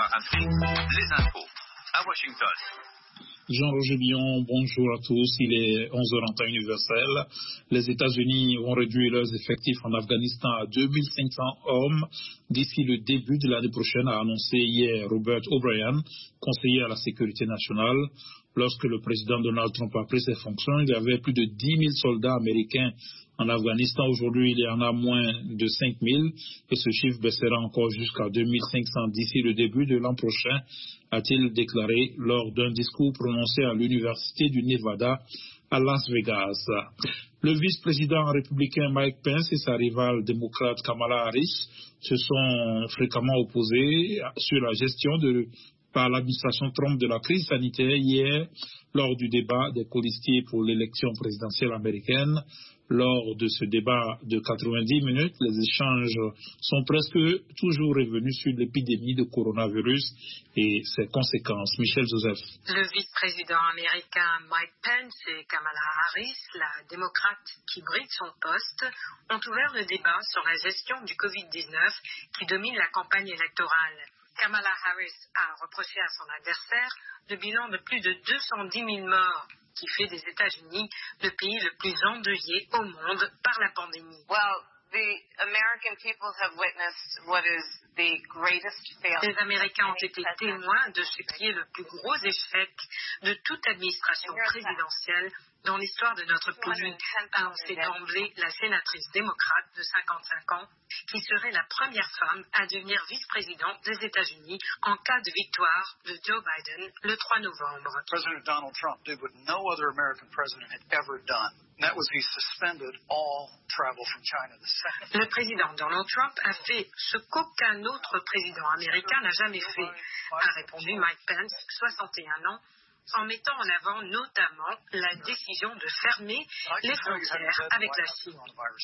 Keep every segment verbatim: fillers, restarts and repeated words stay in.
Afrique, les infos à Washington. Jean-Roger Billon, bonjour à tous. Il est onze heures en temps universel. Les États-Unis ont réduit leurs effectifs en Afghanistan à deux mille cinq cents hommes d'ici le début de l'année prochaine, a annoncé hier Robert O'Brien, conseiller à la sécurité nationale. Lorsque le président Donald Trump a pris ses fonctions, il y avait plus de dix mille soldats américains en Afghanistan. Aujourd'hui, il y en a moins de cinq mille et ce chiffre baissera encore jusqu'à deux mille cinq cents d'ici le début de l'an prochain, a-t-il déclaré lors d'un discours prononcé à l'Université du Nevada à Las Vegas. Le vice-président républicain Mike Pence et sa rivale démocrate Kamala Harris se sont fréquemment opposés sur la gestion de par l'administration Trump de la crise sanitaire hier lors du débat des colistiers pour l'élection présidentielle américaine. Lors de ce débat de quatre-vingt-dix minutes, les échanges sont presque toujours revenus sur l'épidémie de coronavirus et ses conséquences. Michel Joseph. Le vice-président américain Mike Pence et Kamala Harris, la démocrate qui bride son poste, ont ouvert le débat sur la gestion du covid dix-neuf qui domine la campagne électorale. Kamala Harris a reproché à son adversaire le bilan de plus de deux cent dix mille morts qui fait des États-Unis le pays le plus endeuillé au monde par la pandémie. Well, the American people have witnessed what is the greatest failure. Les Américains ont été témoins de ce qui est le plus gros échec de toute administration présidentielle dans l'histoire de notre pays, a annoncé d'emblée la sénatrice démocrate de cinquante-cinq ans, qui serait la première femme à devenir vice-présidente des États-Unis en cas de victoire de Joe Biden le trois novembre. President Donald Trump did what no other American president had ever done. That was he suspended all travel from China. The second. Le président Donald Trump a fait ce qu'aucun autre président américain n'a jamais fait, a répondu Mike Pence, soixante et un ans, en mettant en avant notamment la décision de fermer les frontières avec la Chine.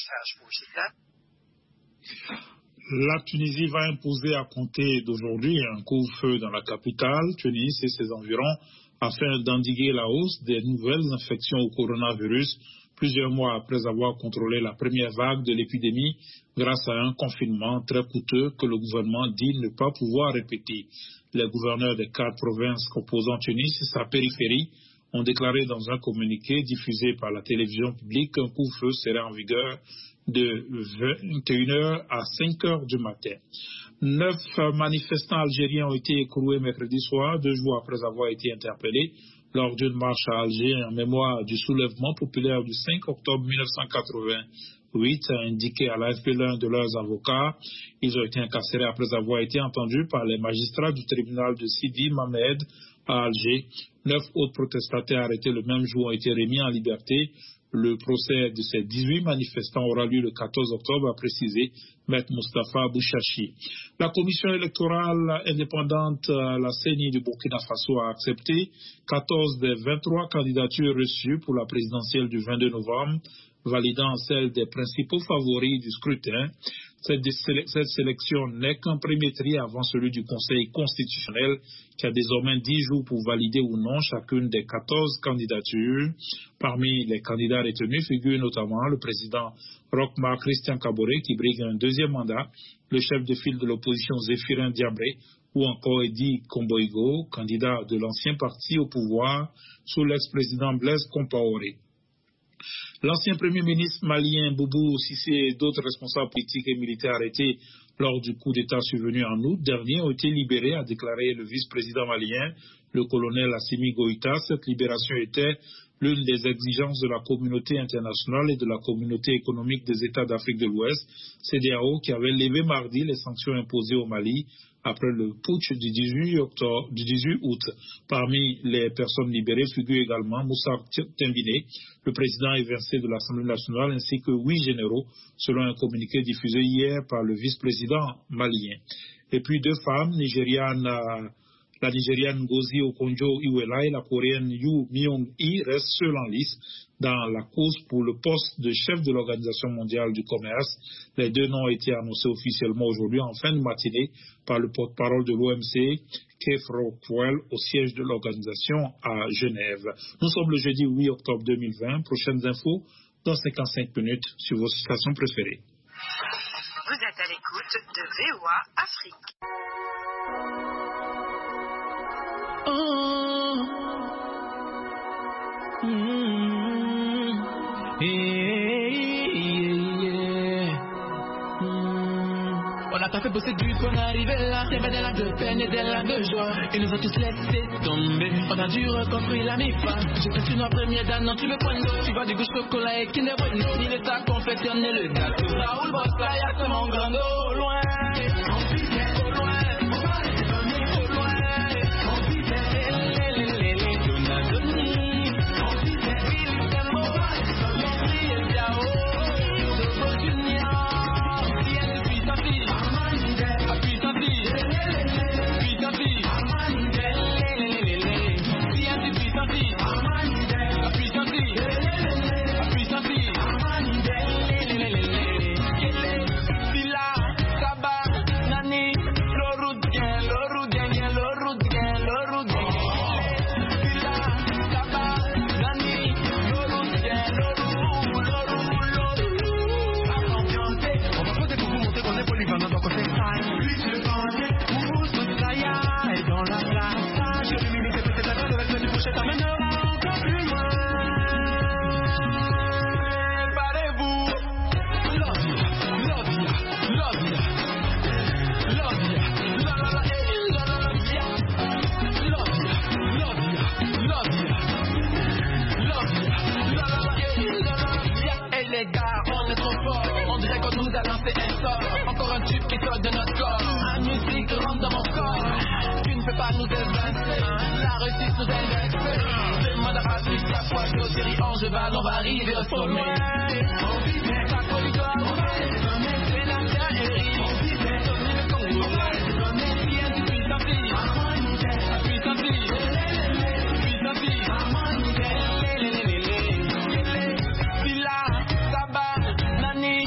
La Tunisie va imposer à compter d'aujourd'hui un couvre-feu dans la capitale, Tunis et ses environs, afin d'endiguer la hausse des nouvelles infections au coronavirus, plusieurs mois après avoir contrôlé la première vague de l'épidémie grâce à un confinement très coûteux que le gouvernement dit ne pas pouvoir répéter. Les gouverneurs des quatre provinces composant Tunis et sa périphérie ont déclaré dans un communiqué diffusé par la télévision publique qu'un couvre-feu serait en vigueur de vingt et une heures à cinq heures du matin. Neuf manifestants algériens ont été écroués mercredi soir, deux jours après avoir été interpellés lors d'une marche à Alger en mémoire du soulèvement populaire du cinq octobre mille neuf cent quatre-vingt-huit, a indiqué à l'A F P l'un de leurs avocats. Ils ont été incarcérés après avoir été entendus par les magistrats du tribunal de Sidi Mamed à Alger. Neuf autres protestataires arrêtés le même jour ont été remis en liberté. Le procès de ces dix-huit manifestants aura lieu le quatorze octobre, a précisé Maître Moustapha Bouchachi. La commission électorale indépendante, la C E N I du Burkina Faso, a accepté quatorze des vingt-trois candidatures reçues pour la présidentielle du vingt-deux novembre, validant celle des principaux favoris du scrutin. Cette, cette sélection n'est qu'un premier tri avant celui du Conseil constitutionnel qui a désormais dix jours pour valider ou non chacune des quatorze candidatures. Parmi les candidats retenus figurent notamment le président Roch-Marc Christian Kaboré qui brigue un deuxième mandat, le chef de file de l'opposition Zéphirin Diabré ou encore Edi Komboigo, candidat de l'ancien parti au pouvoir sous l'ex-président Blaise Compaoré. L'ancien premier ministre malien Boubou Cissé et d'autres responsables politiques et militaires arrêtés lors du coup d'État survenu en août dernier ont été libérés, a déclaré le vice-président malien, le colonel Assimi Goïta. Cette libération était l'une des exigences de la communauté internationale et de la communauté économique des États d'Afrique de l'Ouest, C E D E A O, qui avait levé mardi les sanctions imposées au Mali après le putsch du dix-huit octobre, du dix-huit août. Parmi les personnes libérées figurent également Moussa Tembine, le président évincé de l'Assemblée nationale, ainsi que huit généraux, selon un communiqué diffusé hier par le vice-président malien. Et puis deux femmes nigérianes, la Nigériane Ngozi Okonjo-Iweala et la Coréenne Yu Myung-hee restent seules en lice dans la course pour le poste de chef de l'Organisation mondiale du commerce. Les deux noms ont été annoncés officiellement aujourd'hui en fin de matinée par le porte-parole de l'O M C, Keith Rockwell, au siège de l'organisation à Genève. Nous sommes le jeudi huit octobre deux mille vingt. Prochaines infos dans cinquante-cinq minutes sur vos stations préférées. Vous êtes à l'écoute de V O A Afrique. On a pas fait bosser du qu'on est arrivé là. T'es des lacs de peine et des lacs de joie. Ils nous ont tous laissé tomber. On a dû reconstruire la MIFA. J'ai fait une première dame, non tu veux prendre. Tu vois du goût chocolat et Kinder Bueno. Il est à confectionner le gâteau. Raoul Bossa, y'a ce mon grand au loin. Au loin. Au loin. Encore un tube qui sort de notre corps. La musique rentre dans mon corps. Tu ne peux pas nous évincer. La réussite nous indexe. Demande à Patrice la fois que série Ange Val, on va arriver au sommet. On vit sa corridor. C'est la terre et on vit le Congo. Rien de puissance. La puissance. Puissance. Villa, Tabac, Nani.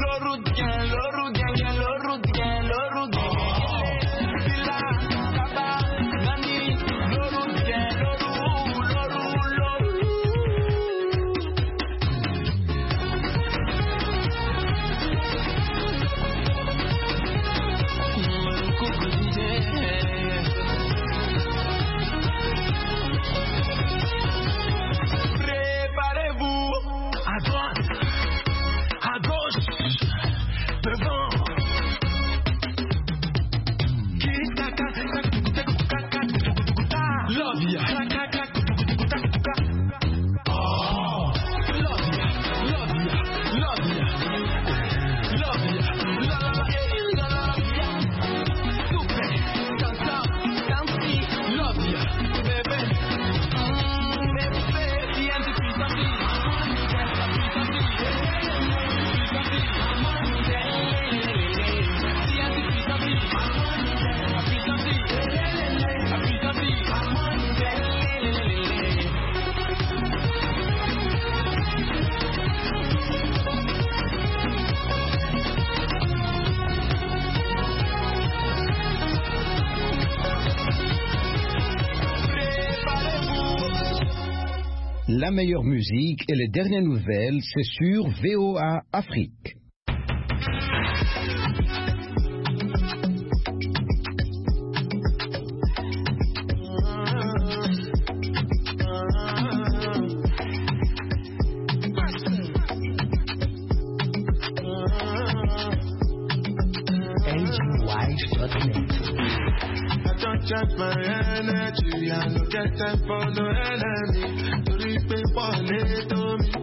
La meilleure musique et les dernières nouvelles, c'est sur V O A Afrique. Check my energy, I no get time for no enemy. To reap it for little me.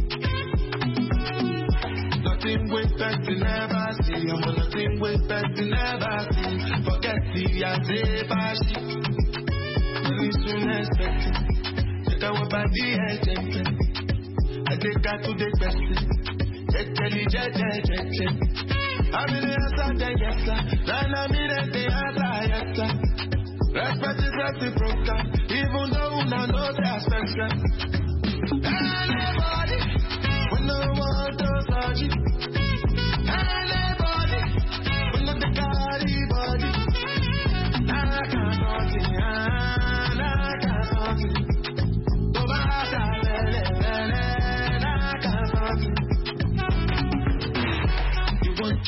Nothing with person never see. I'm on nothing with person never see. Forget the antibashi. Really soon expecting. Check out what body agent. I take that to the best. Check Kelly, check, check, check, check. I'm in the answer, yes sir. Then I'm in the answer, yes sir. Respect is reciprocal, even though I know they special. Anybody, when no one does touch you,